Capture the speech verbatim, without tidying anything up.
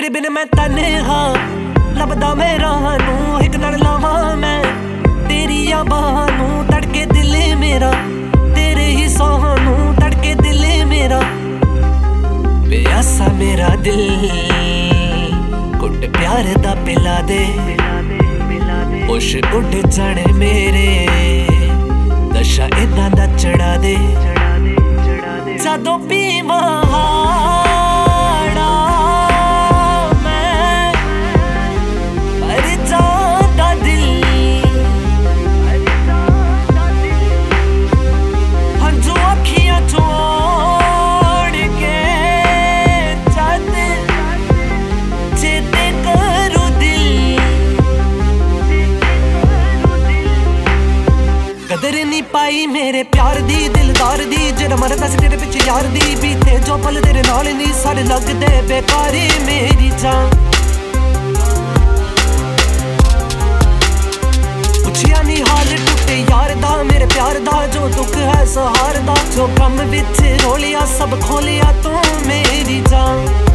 बिन मैं तन्हा लभदा मैं राह नूं, इक नाल लावां मैं तेरियां बाहां नूं। तड़के दिल मेरा तेरे ही सौहां नूं, तड़के दिल मेरा प्यासा मेरा दिल घुट प्यार दा पिला दे। होश उड़ जाने मेरे नशा इदां दा चढ़ा दे। जदों पीवां हाड़ा मैं मर जांदा दिल, हंझू अखियां चों कदर नहीं पाई मेरे प्यार दी दिलदार दी। जेड़ा मरदा सी तेरे पिछे यार दी, बीते जो पल तेरे नाल नहीं सारे लगदे बेकारी मेरी जान। पुछिया नहीं हाल टुटे यार दा मेरे प्यार दा, जो दुख है सहार दा। जो कम विच रोलिया सब खोलिया तू मेरी जान।